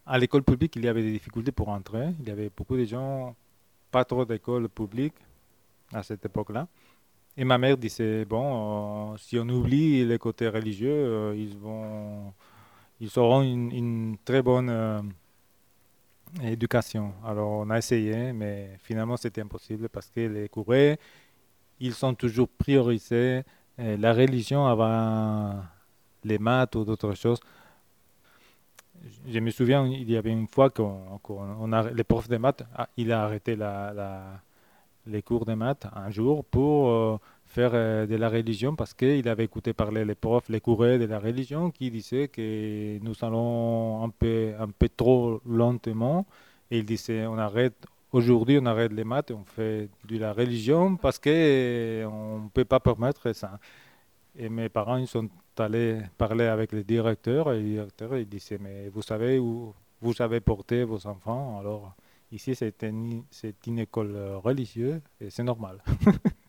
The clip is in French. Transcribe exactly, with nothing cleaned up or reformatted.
À l'école publique, il y avait des difficultés pour entrer. Il y avait beaucoup de gens, pas trop d'écoles publiques à cette époque-là. Et ma mère disait, bon, euh, si on oublie les côtés religieux, euh, ils vont, ils auront une, une très bonne euh, éducation. Alors on a essayé, mais finalement c'était impossible parce que les curés, ils sont toujours priorisés euh, la religion avant les maths ou d'autres choses. Je me souviens, il y avait une fois qu'on, qu'on- on a, le prof de maths, ah, il a arrêté la, la- les cours de maths un jour pour euh, faire euh, de la religion parce qu'il avait écouté parler les profs, les curés de la religion qui disaient que nous allons un peu, un peu trop lentement. Et il disait, on arrête, aujourd'hui on arrête les maths et on fait de la religion parce que euh, on ne peut pas permettre ça. Et mes parents, ils sont allés parler avec le directeur et le directeur, il disait, mais vous savez où vous avez porté vos enfants, alors ici c'est une, c'est une école euh, religieuse et c'est normal.